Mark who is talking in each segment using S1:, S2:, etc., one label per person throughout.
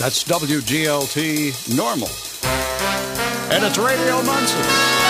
S1: That's WGLT Normal. And it's Radio Munson.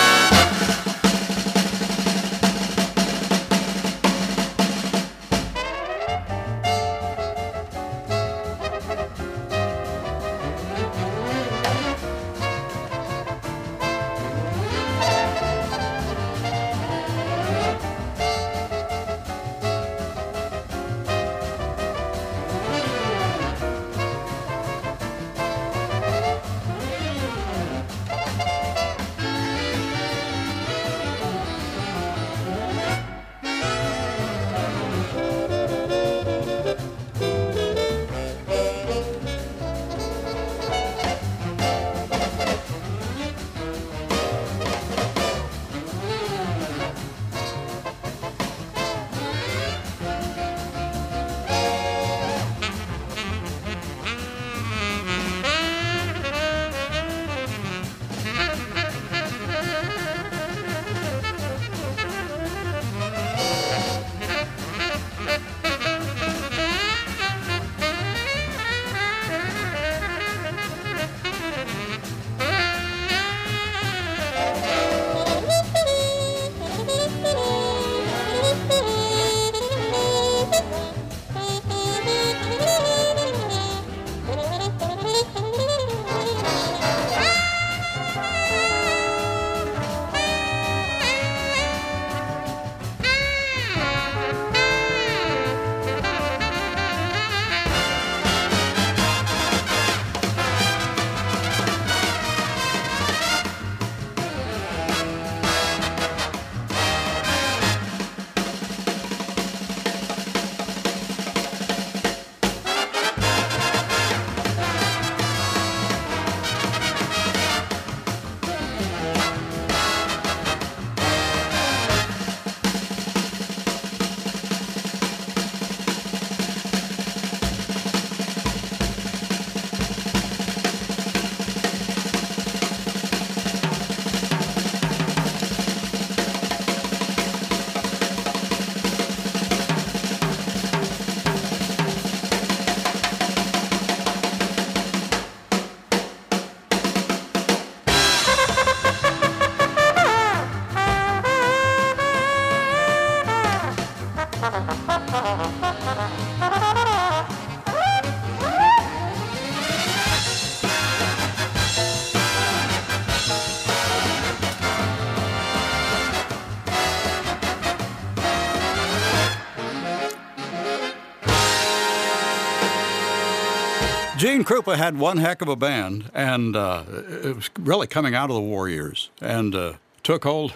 S1: Gene Krupa had one heck of a band, and it was really coming out of the war years, and took hold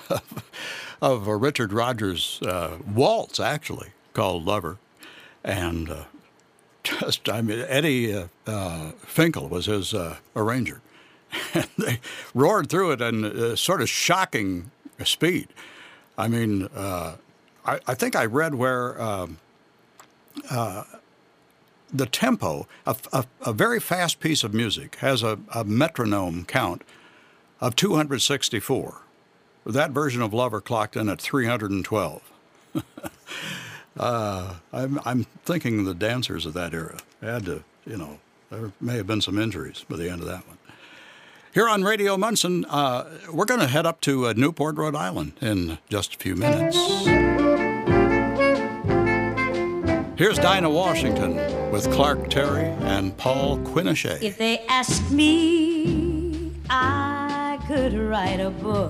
S1: of Richard Rodgers' waltz, actually, called Lover. And Eddie Finkel was his arranger. And they roared through it in sort of shocking speed. I mean, I think I read where the tempo, a very fast piece of music, has a metronome count of 264. That version of Lover clocked in at 312. I'm thinking the dancers of that era had to, there may have been some injuries by the end of that one. Here on Radio Munson, we're going to head up to Newport, Rhode Island in just a few minutes. Here's Dinah Washington with Clark Terry and Paul Quinichette.
S2: If they ask me, I could write a book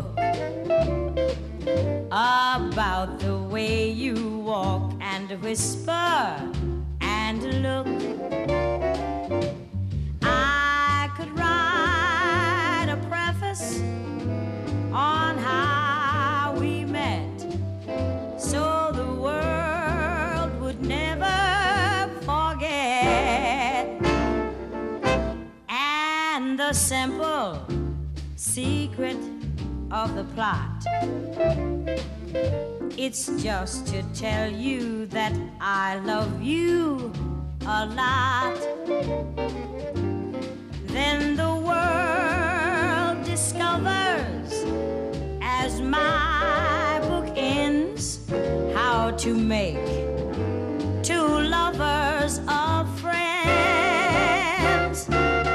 S2: about the way you walk and whisper and look. I could write a preface on how we met, so the world would never forget. And the simple secret of the plot, it's just to tell you that I love you a lot. Then the world discovers, as my book ends, how to make two lovers of friends.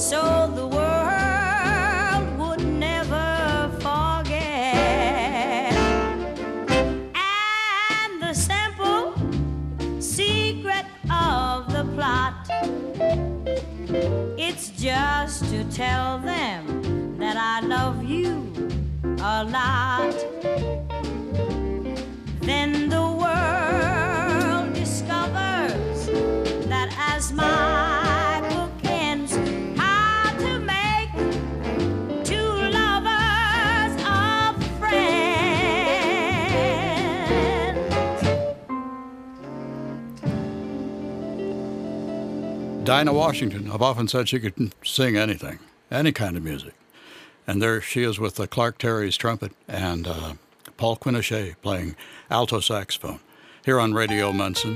S2: so the world would never forget. And the simple secret of the plot, it's just to tell them that I love you a lot. Then the world discovers that as my book ends, how to make two lovers a friend.
S1: Dinah Washington, I've often said she could sing anything, any kind of music. And there she is with Clark Terry's trumpet and Paul Quinichette playing alto saxophone here on Radio Munson.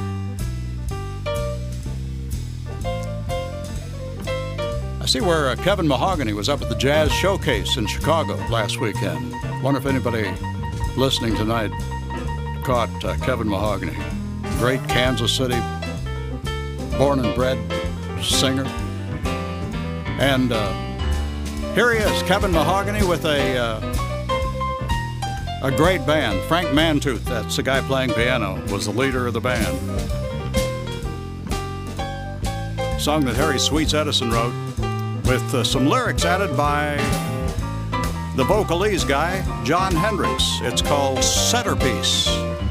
S1: I see where Kevin Mahogany was up at the Jazz Showcase in Chicago last weekend. Wonder if anybody listening tonight caught Kevin Mahogany. Great Kansas City, born and bred singer. And here he is, Kevin Mahogany, with a great band. Frank Mantooth, that's the guy playing piano, was the leader of the band. Song that Harry Sweets Edison wrote, with some lyrics added by the vocalese guy, John Hendricks. It's called Centerpiece.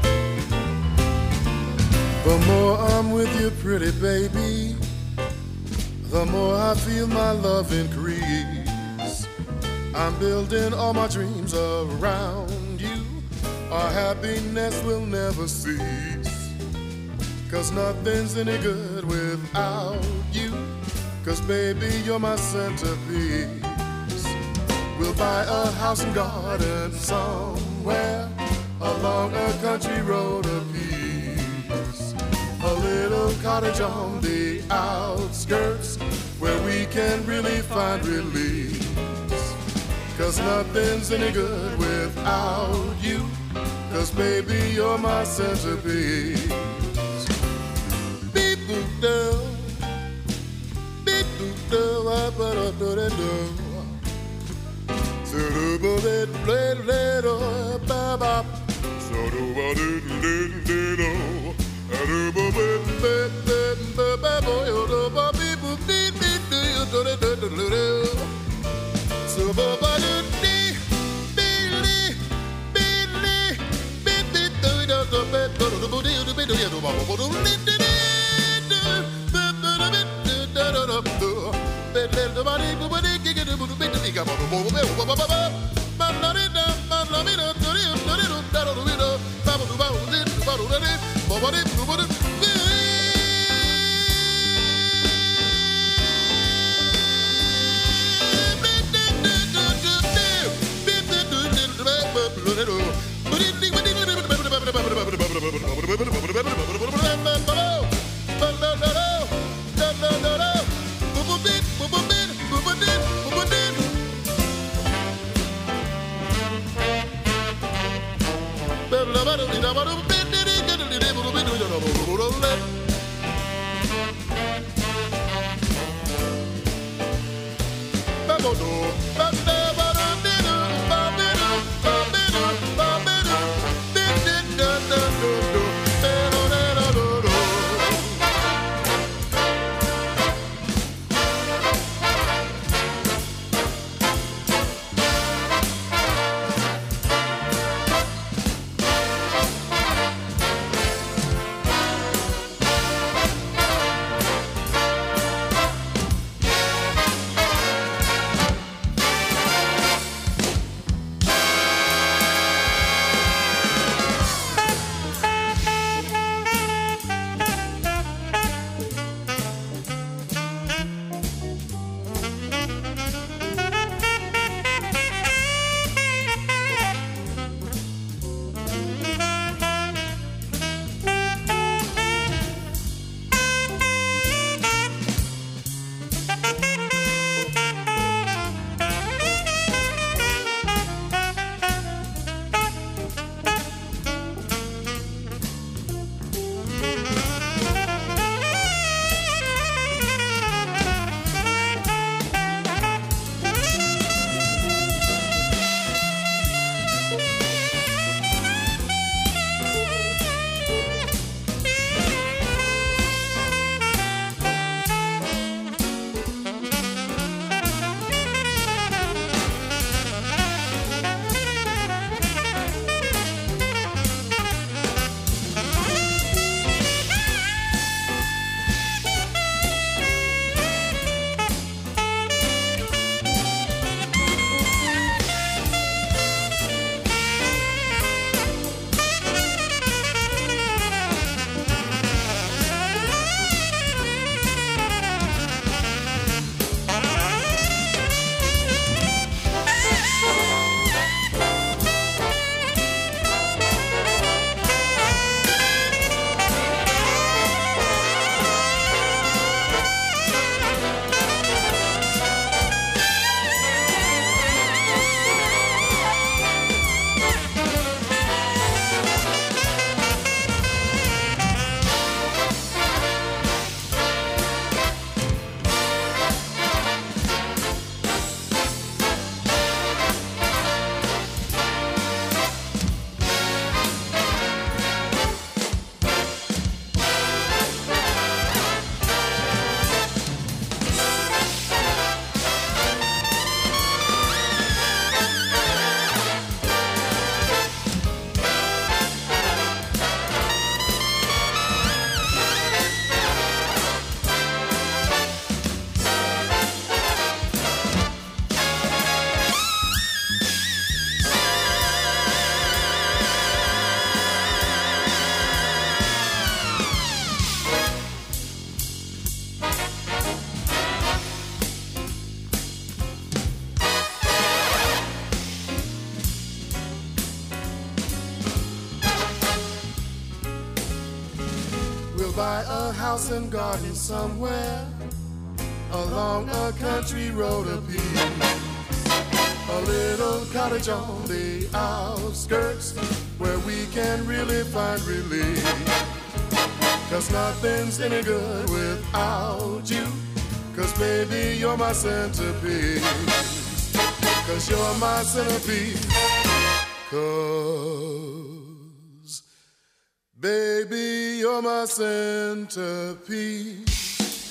S3: The more I'm with you, pretty baby, the more I feel my love increase. I'm building all my dreams around you. Our happiness will never cease. 'Cause nothing's any good without you. 'Cause baby, you're my centerpiece. We'll buy a house and garden somewhere along a country road of peace. A little cottage on the outskirts where we can really find release. 'Cause nothing's any good without you. 'Cause baby, you're my centerpiece. Beep boop do, beep boop do, ba da do da do. So do ba da da da ba ba. So do ba da da da da. Do ba ba ba ba ba ba yo do ba beep boop beep beep do you do da da da da. So ba ba do dee dee dee dee dee dee do do do ba do do do do do do do ba ba do dee dee dee do ba ba do do do do do ba le do ba dee ba dee gi gi do do be dee ga ba do ba ba ba ba ba la dee da ba la mi do do do do do da do do do ba ba do ba dee ba do dee ba ba dee do ba dee. buy a house and garden somewhere along a country road apiece. A little cottage on the outskirts where we can really find relief. 'Cause nothing's any good without you. 'Cause baby, you're my centerpiece. 'Cause you're my centerpiece. 'Cause baby, you're my centerpiece.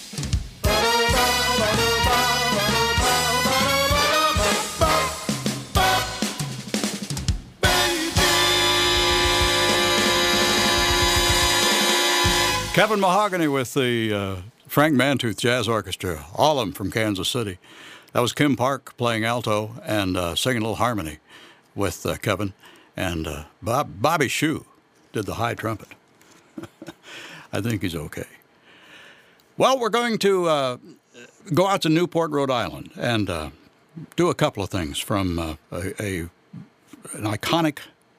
S1: Kevin Mahogany with the Frank Mantooth Jazz Orchestra, all of them from Kansas City. That was Kim Park playing alto and singing a little harmony with Kevin. And Bobby Shue did the high trumpet. I think he's okay. Well, we're going to go out to Newport, Rhode Island, and do a couple of things from an iconic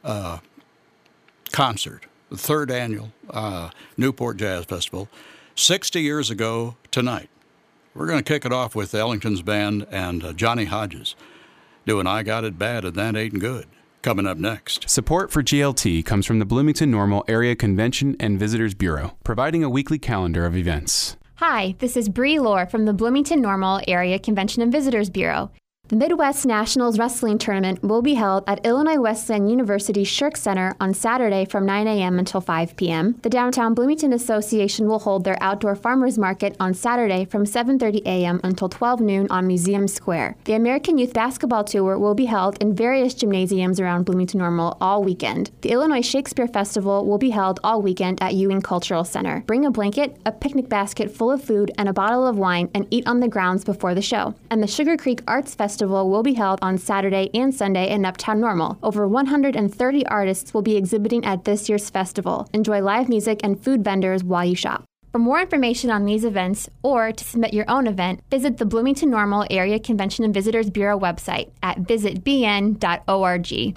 S1: concert, the third annual Newport Jazz Festival, 60 years ago tonight. We're going to kick it off with Ellington's band and Johnny Hodges doing I Got It Bad and That Ain't Good. Coming up next.
S4: Support for GLT comes from the Bloomington Normal Area Convention and Visitors Bureau, providing a weekly calendar of events.
S5: Hi, this is Bree Lohr from the Bloomington Normal Area Convention and Visitors Bureau. The Midwest Nationals Wrestling Tournament will be held at Illinois Wesleyan University Shirk Center on Saturday from 9 a.m. until 5 p.m. The Downtown Bloomington Association will hold their outdoor farmers market on Saturday from 7:30 a.m. until 12 noon on Museum Square. The American Youth Basketball Tour will be held in various gymnasiums around Bloomington Normal all weekend. The Illinois Shakespeare Festival will be held all weekend at Ewing Cultural Center. Bring a blanket, a picnic basket full of food, and a bottle of wine and eat on the grounds before the show. And the Sugar Creek Arts Festival will be held on Saturday and Sunday in Uptown Normal. Over 130 artists will be exhibiting at this year's festival. Enjoy live music and food vendors while you shop. For more information on these events or to submit your own event, visit the Bloomington Normal Area Convention and Visitors Bureau website at visitbn.org.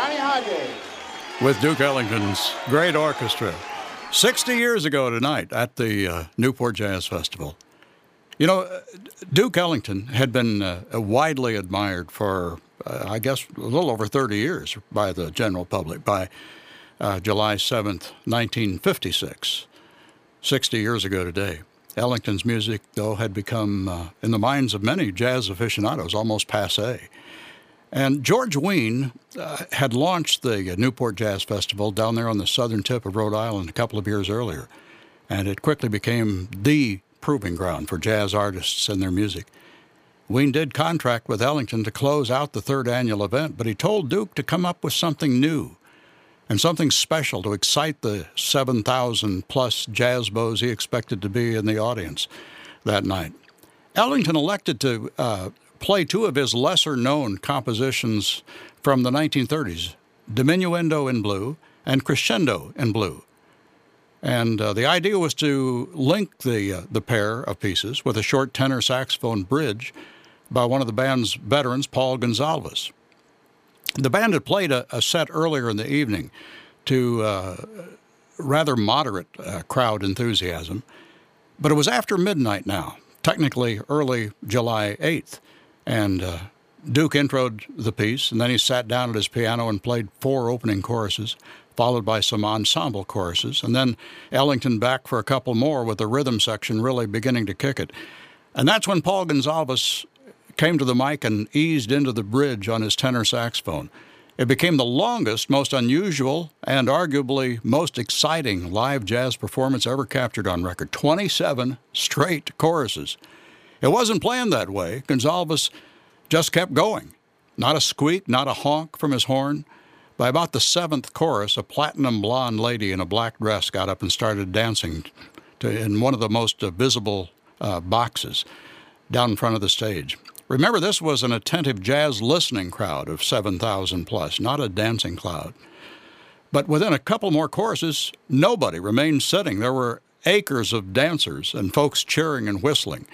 S6: Johnny Hodges.
S1: With Duke Ellington's great orchestra. 60 years ago tonight at the Newport Jazz Festival. You know, Duke Ellington had been widely admired for, I guess, a little over 30 years by the general public, by July 7th, 1956, 60 years ago today. Ellington's music, though, had become, in the minds of many jazz aficionados, almost passé. And George Wein had launched the Newport Jazz Festival down there on the southern tip of Rhode Island a couple of years earlier, and it quickly became the proving ground for jazz artists and their music. Wein did contract with Ellington to close out the third annual event, but he told Duke to come up with something new and something special to excite the 7,000-plus jazz bows he expected to be in the audience that night. Ellington elected to play two of his lesser-known compositions from the 1930s, Diminuendo in Blue and Crescendo in Blue. And the idea was to link the pair of pieces with a short tenor saxophone bridge by one of the band's veterans, Paul Gonsalves. The band had played a set earlier in the evening to rather moderate crowd enthusiasm, but it was after midnight now, technically early July 8th, and Duke introed the piece, and then he sat down at his piano and played 4 opening choruses, followed by some ensemble choruses, and then Ellington back for a couple more with the rhythm section really beginning to kick it. And that's when Paul Gonsalves came to the mic and eased into the bridge on his tenor saxophone. It became the longest, most unusual, and arguably most exciting live jazz performance ever captured on record. 27 straight choruses. It wasn't planned that way. Gonsalves just kept going. Not a squeak, not a honk from his horn. By about the 7th chorus, a platinum blonde lady in a black dress got up and started dancing in one of the most visible boxes down in front of the stage. Remember, this was an attentive jazz listening crowd of 7,000 plus, not a dancing crowd. But within a couple more choruses, nobody remained sitting. There were acres of dancers and folks cheering and whistling.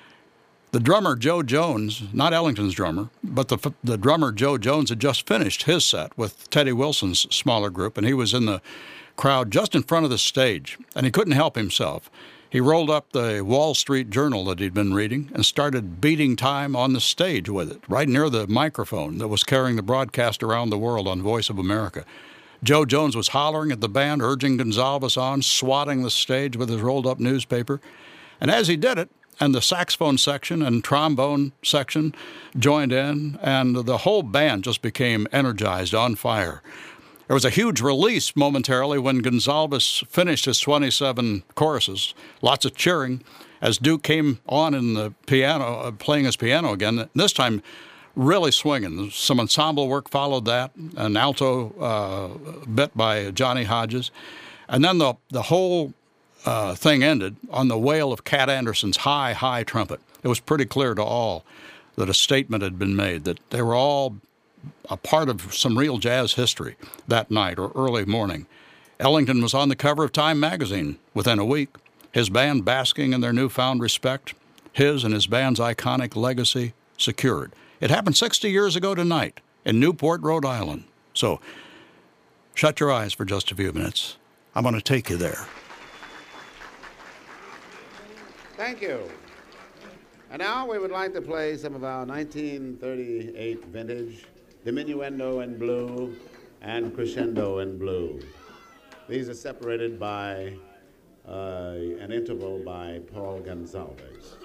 S1: The drummer, Joe Jones, not Ellington's drummer, but the drummer, Joe Jones, had just finished his set with Teddy Wilson's smaller group, and he was in the crowd just in front of the stage, and he couldn't help himself. He rolled up the Wall Street Journal that he'd been reading and started beating time on the stage with it, right near the microphone that was carrying the broadcast around the world on Voice of America. Joe Jones was hollering at the band, urging Gonsalves on, swatting the stage with his rolled-up newspaper. And as he did it, and the saxophone section and trombone section joined in, and the whole band just became energized, on fire. There was a huge release momentarily when Gonsalves finished his 27 choruses, lots of cheering, as Duke came on in the piano, playing his piano again, this time really swinging. Some ensemble work followed that, an alto bit by Johnny Hodges, and then the whole thing ended on the wail of Cat Anderson's high, high trumpet. It was pretty clear to all that a statement had been made, that they were all a part of some real jazz history that night or early morning. Ellington was on the cover of Time magazine within a week, his band basking in their newfound respect, his and his band's iconic legacy secured. It happened 60 years ago tonight in Newport, Rhode Island. So shut your eyes for just a few minutes. I'm going to take you there.
S6: Thank you. And now we would like to play some of our 1938 vintage Diminuendo in Blue and Crescendo in Blue. These are separated by an interval by Paul Gonsalves.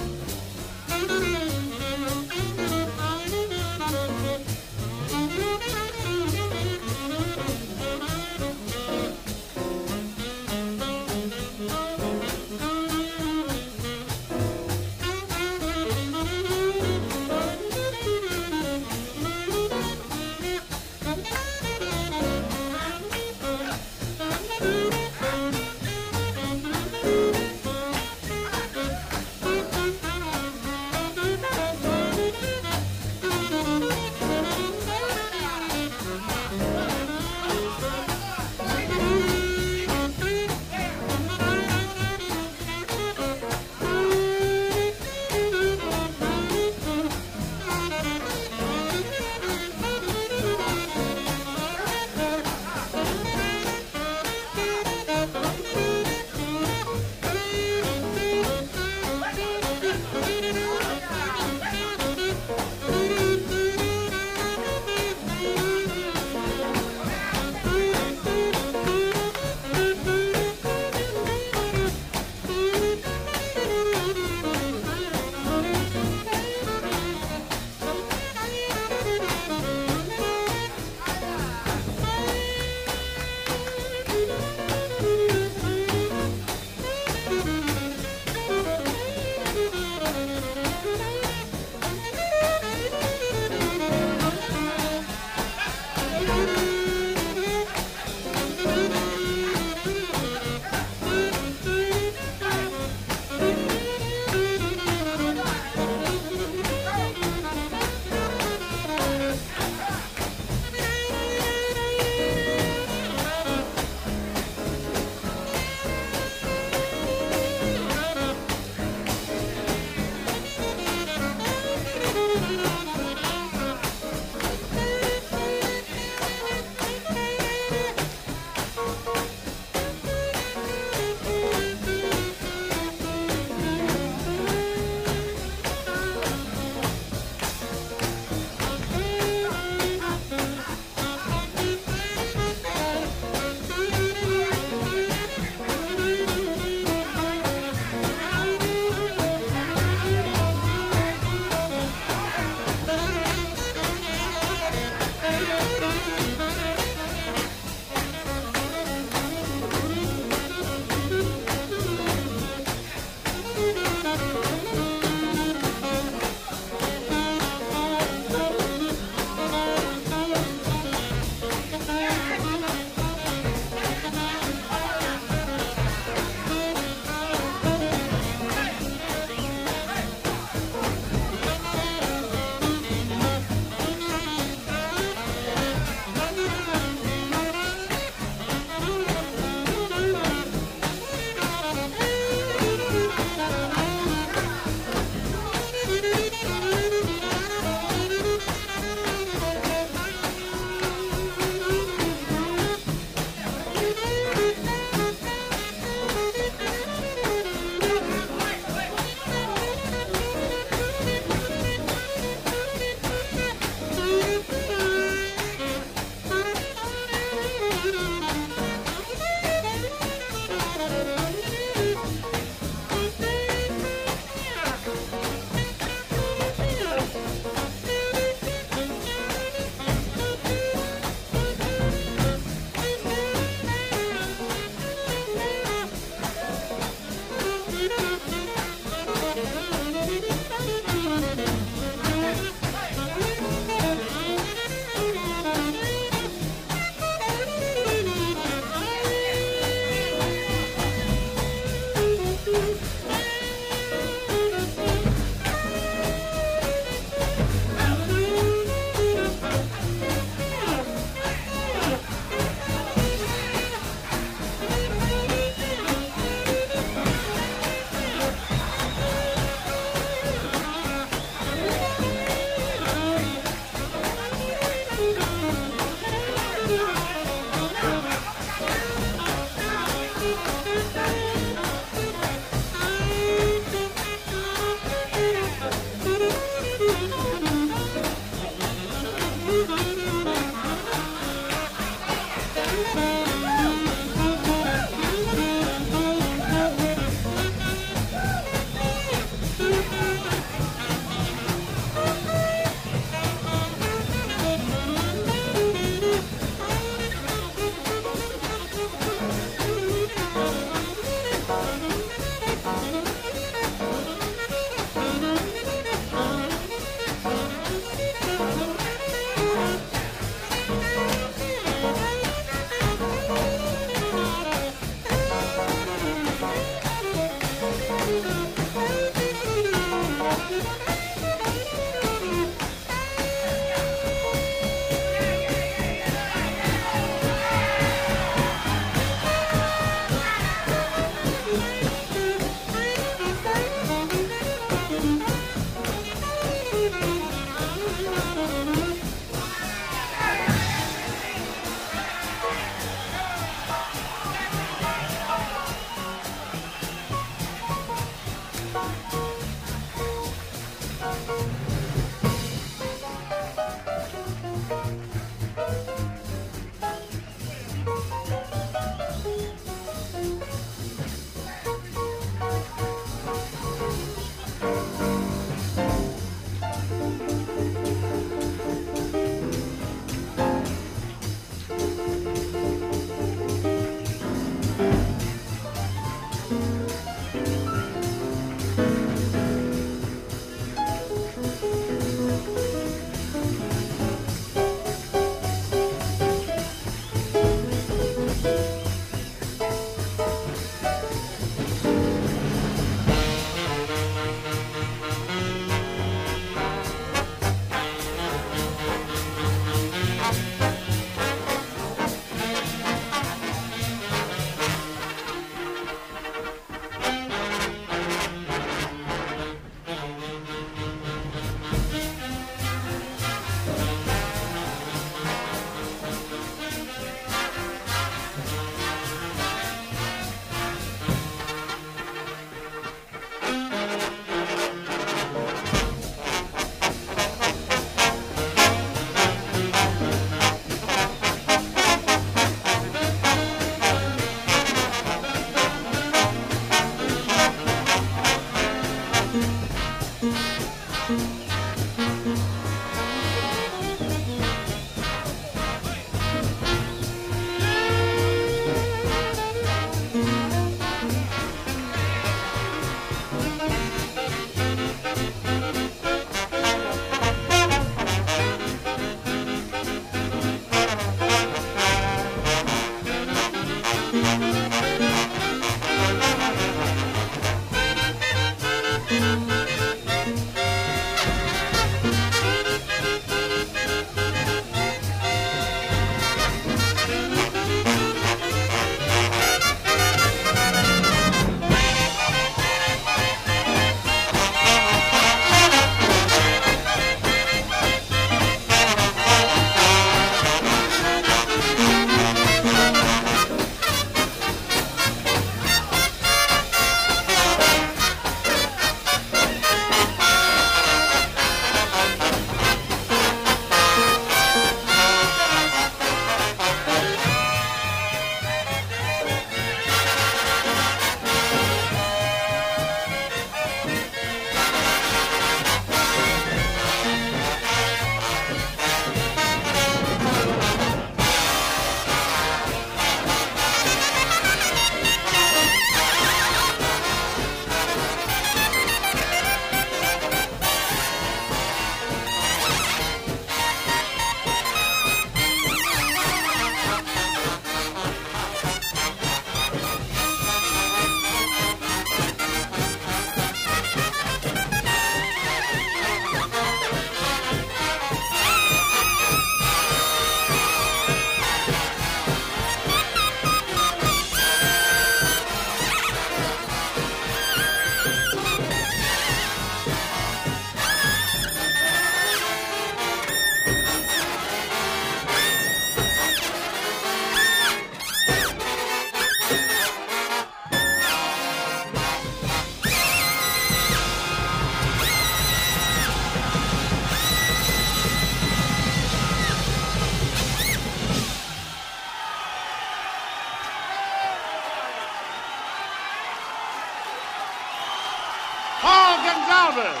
S6: Silvers.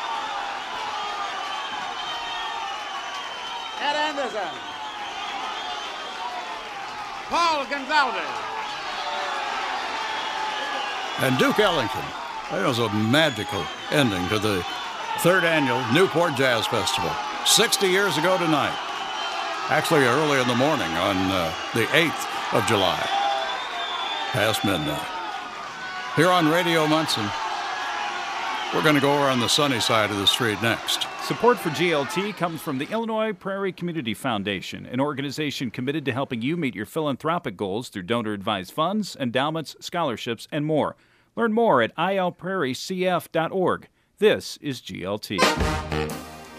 S6: Ed Anderson. Paul Gonzalez.
S1: And Duke Ellington. That was a magical ending to the third annual Newport Jazz Festival. 60 years ago tonight. Actually, early in the morning on the 8th of July, past midnight. Here on Radio Munson, we're going to go over on the sunny side of the street next.
S7: Support for GLT comes from the Illinois Prairie Community Foundation, an organization committed to helping you meet your philanthropic goals through donor-advised funds, endowments, scholarships, and more. Learn more at ilprairiecf.org. This is GLT.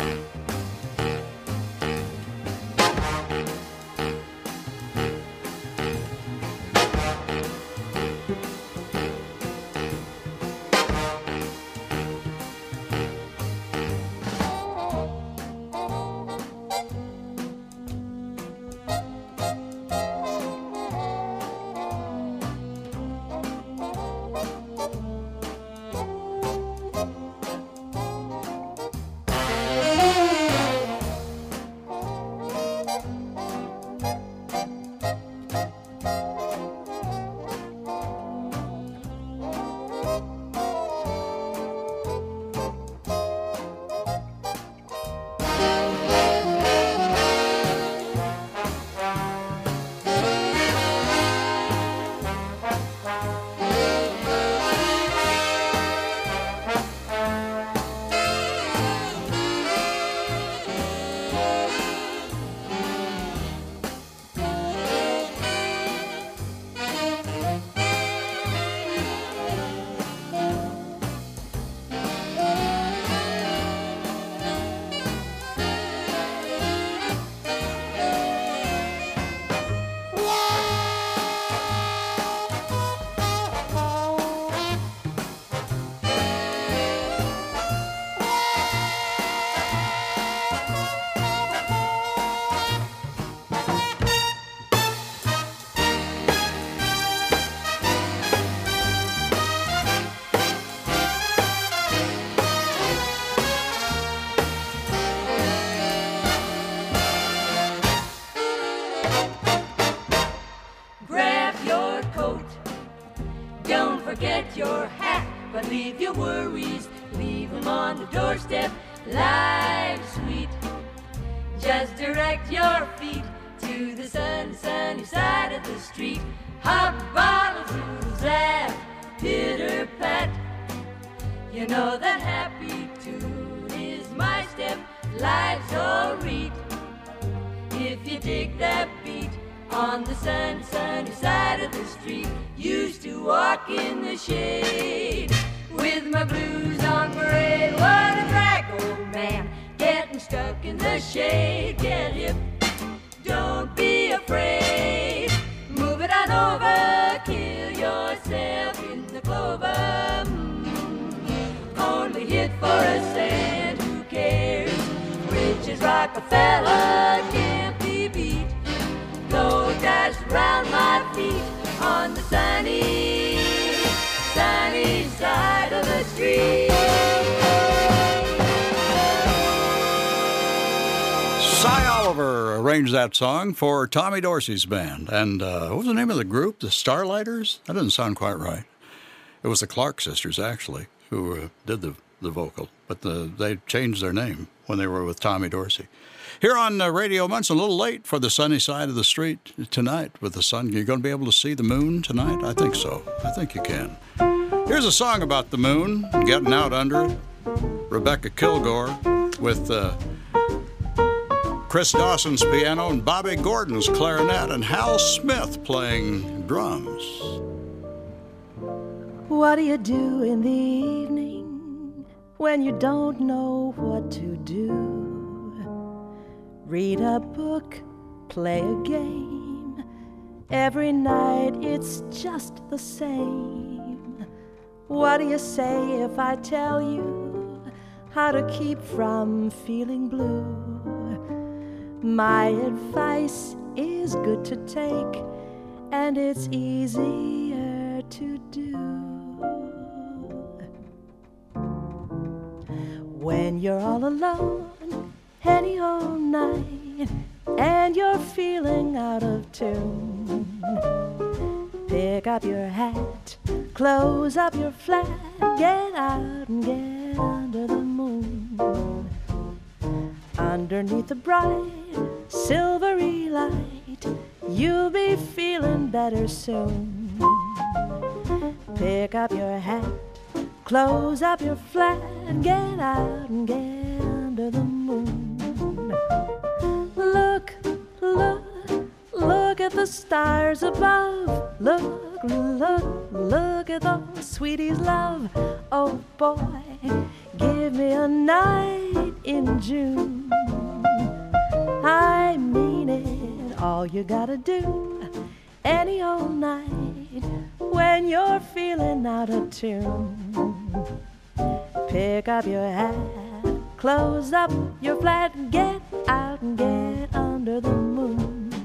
S1: Arranged that song for Tommy Dorsey's band. And what was the name of the group? The Starlighters? That doesn't sound quite right. It was the Clark sisters, actually, who did the vocal. But they changed their name when they were with Tommy Dorsey. Here on Radio Munson, a little late for the sunny side of the street tonight with the sun. You're going to be able to see the moon tonight? I think so. I think you can. Here's a song about the moon and getting out under it. Rebecca Kilgore with Chris Dawson's piano and Bobby Gordon's clarinet and Hal Smith playing drums.
S8: What do you do in the evening when you don't know what to do? Read a book, play a game. Every night it's just the same. What do you say if I tell you how to keep from feeling blue? My advice is good to take, and it's easier to do. when you're all alone any old night and you're feeling out of tune. Pick up your hat, close up your flat, get out and get under the moon. Underneath the bright, silvery light, you'll be feeling better soon. Pick up your hat, close up your flat, get out and get under the moon. Look, look, look at the stars above. Look, look, look at those sweeties love. Oh boy, give me a night in June. I mean it, all you gotta do, any old night when you're feeling out of tune. Pick up your hat, close up your flat, get out and get under the moon.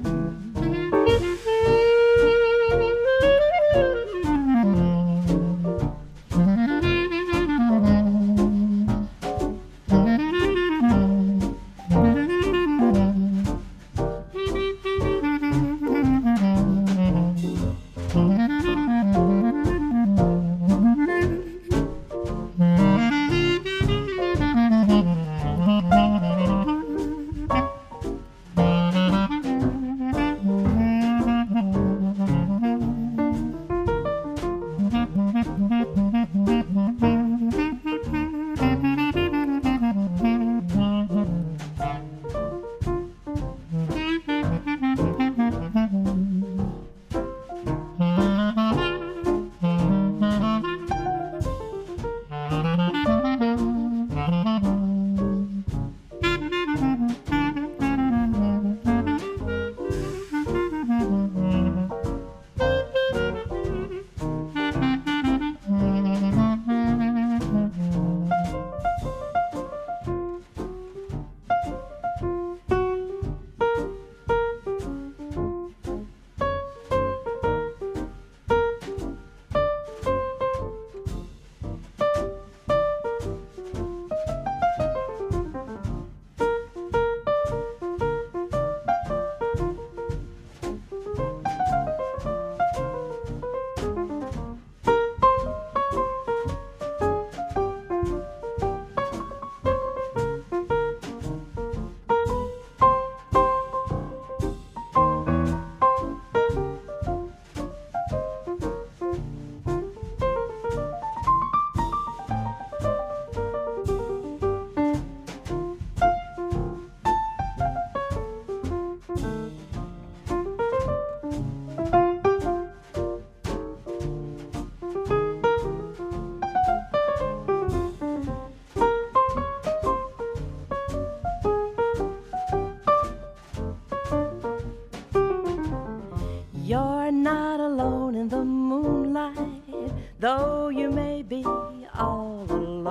S8: You're not alone in the moonlight, though you may be all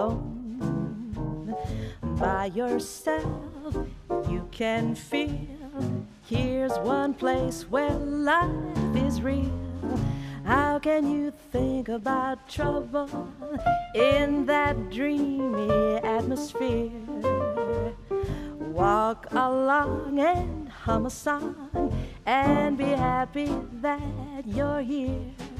S8: alone. By yourself you can feel, here's one place where life is real. How can you think about trouble in that dreamy atmosphere? Walk along and hum a song and be happy that you're here.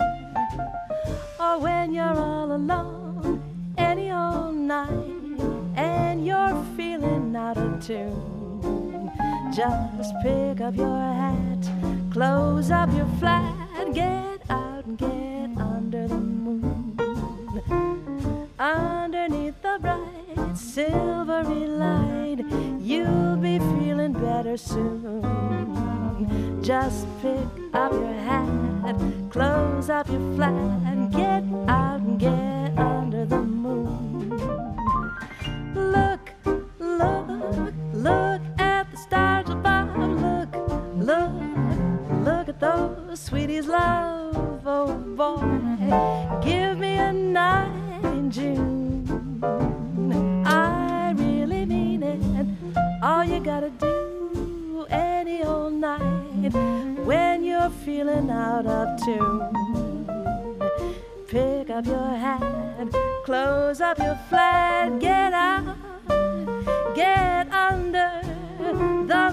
S8: Or when you're all alone any old night and you're feeling out of tune, just pick up your hat, close up your flat, get out and get under the moon. Underneath the bright silvery light, you'll be feeling better soon. Just pick up your hat, close up your flat, and get out and get under the moon. Look, look, look at the stars above. Look, look, look at those sweeties love. Oh boy, give me a night in June. I really mean it, all you gotta do any old night when you're feeling out of tune. Pick up your hat, close up your flat, get out get under the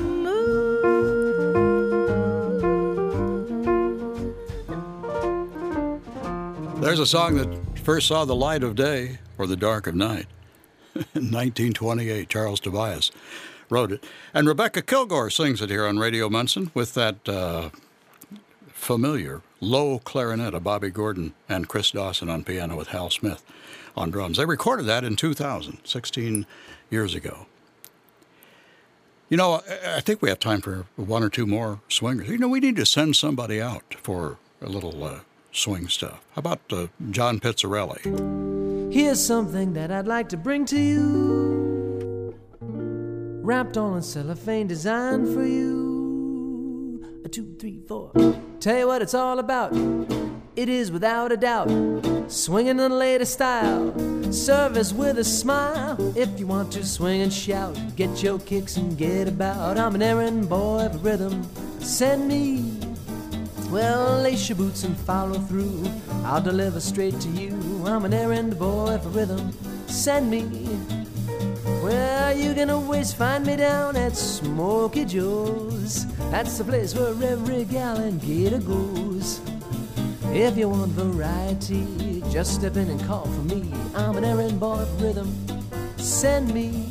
S8: moon.
S1: There's a song that first saw the light of day or the dark of night. In 1928, Charles Tobias wrote it. And Rebecca Kilgore sings it here on Radio Munson with that familiar low clarinet of Bobby Gordon and Chris Dawson on piano with Hal Smith on drums. They recorded that in 2000, 16 years ago. You know, I think we have time for one or two more swingers. You know, we need to send somebody out for a little swing stuff. How about John Pizzarelli?
S9: Here's something that I'd like to bring to you, wrapped all in cellophane designed for you. 2, 3, 4. Tell you what it's all about. It is without a doubt swinging in the latest style, service with a smile. If you want to swing and shout, get your kicks and get about. I'm an errand boy for rhythm. Send me. Well, lace your boots and follow through. I'll deliver straight to you. I'm an errand boy for rhythm. Send me. Well, you can always find me down at Smokey Joe's. That's the place where every gal and gator goes. If you want variety, just step in and call for me. I'm an errand boy for rhythm. Send me.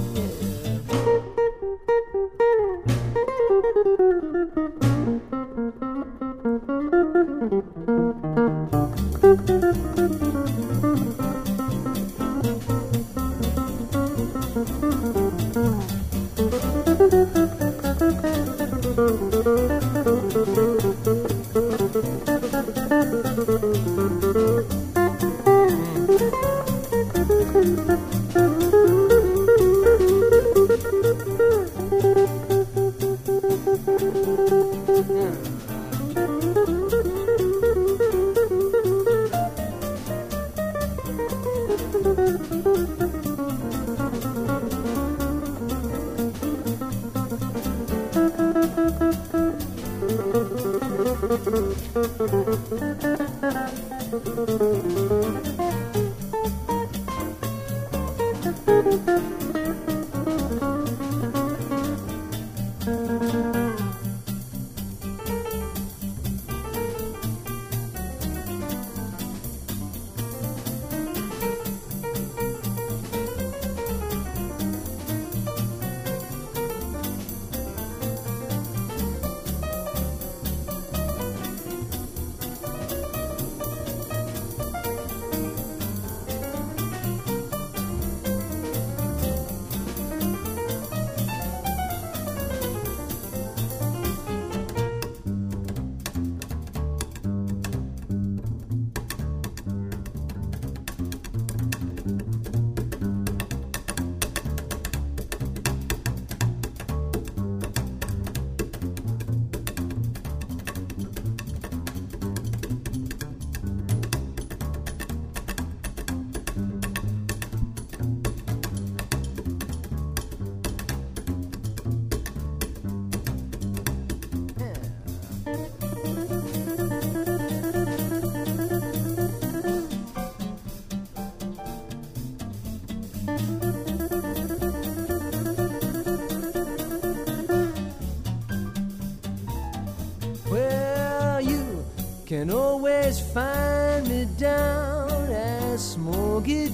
S9: Can always find me down at Smokey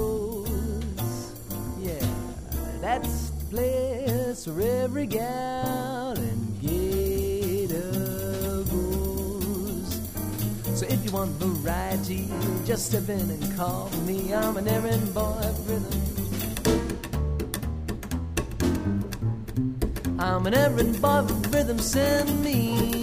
S9: Joe's. Yeah, that's the place where every gal and gator goes. So if you want variety, just step in and call me. I'm an errand boy of rhythm. I'm an errand boy of rhythm, send me.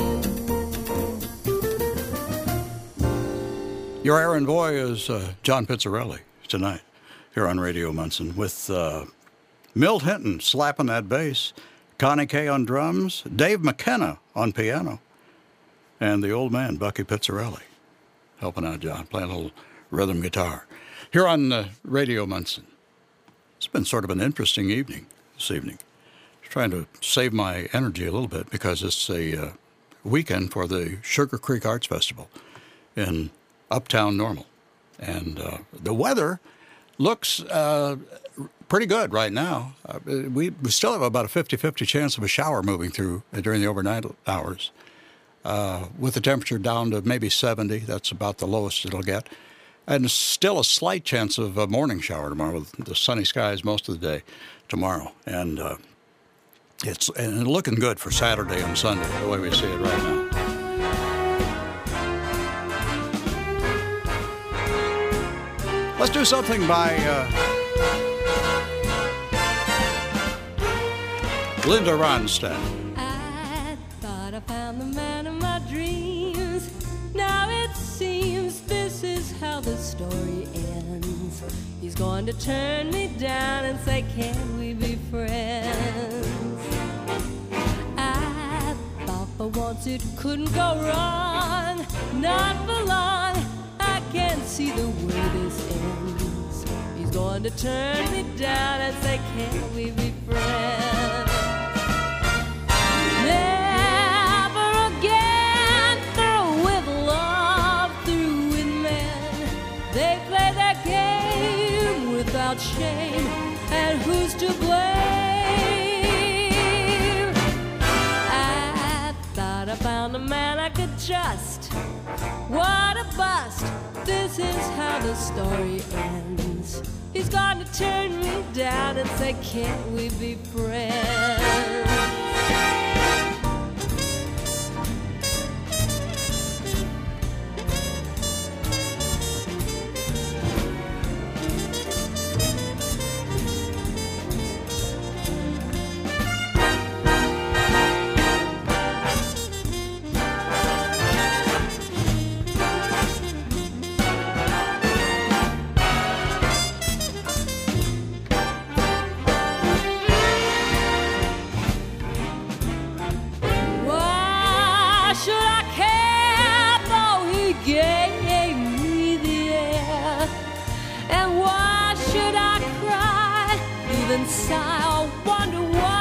S1: Your errand boy is John Pizzarelli tonight here on Radio Munson with Milt Hinton slapping that bass, Connie Kay on drums, Dave McKenna on piano, and the old man, Bucky Pizzarelli, helping out John, playing a little rhythm guitar here on Radio Munson. It's been sort of an interesting evening this evening. Just trying to save my energy a little bit because it's a weekend for the Sugar Creek Arts Festival in Uptown Normal. And the weather looks pretty good right now. We still have about a 50-50 chance of a shower moving through during the overnight hours. With the temperature down to maybe 70, that's about the lowest it'll get. And still a slight chance of a morning shower tomorrow with the sunny skies most of the day tomorrow. And it's looking good for Saturday and Sunday, the way we see it right now. Let's do something by Linda Ronstadt.
S10: I thought I found the man of my dreams. Now it seems this is how the story ends. He's going to turn me down and say, can we be friends? I thought for once it couldn't go wrong. Not for long, I can't see the way this ends. He's going to turn me down and say, can we be friends? Never again, through with love, through with men. They play their game without shame, and who's to blame? I thought I found a man I could trust. What a bust, this is how the story ends. He's going to turn me down and say, can't we be friends? I wonder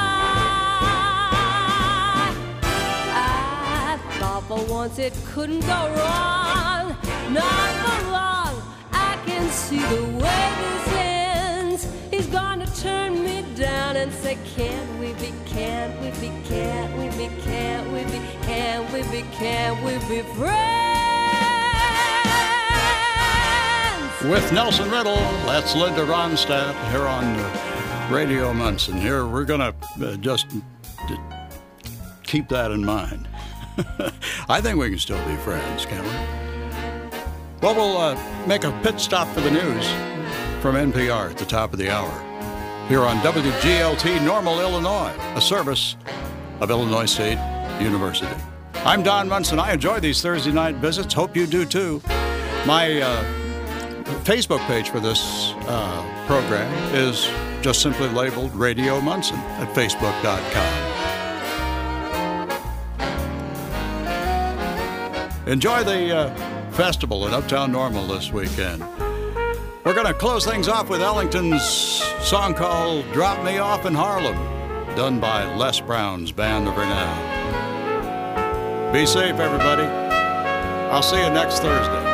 S10: why. I thought for once it couldn't go wrong. Not for long, I can see the way this ends. He's gonna turn me down and say, can't we be, can't we be, can't we be, can't we be, can't we be, can't we be friends?
S1: With Nelson Riddle, that's Linda Ronstadt here on Radio Munson. Here, we're going to just keep that in mind. I think we can still be friends, can't we? Well, we'll make a pit stop for the news from NPR at the top of the hour here on WGLT Normal, Illinois, a service of Illinois State University. I'm Don Munson. I enjoy these Thursday night visits. Hope you do, too. My Facebook page for this program is just simply labeled Radio Munson at Facebook.com. Enjoy the festival in Uptown Normal this weekend. We're going to close things off with Ellington's song called Drop Me Off in Harlem, done by Les Brown's Band of Renown. Be safe, everybody. I'll see you next Thursday.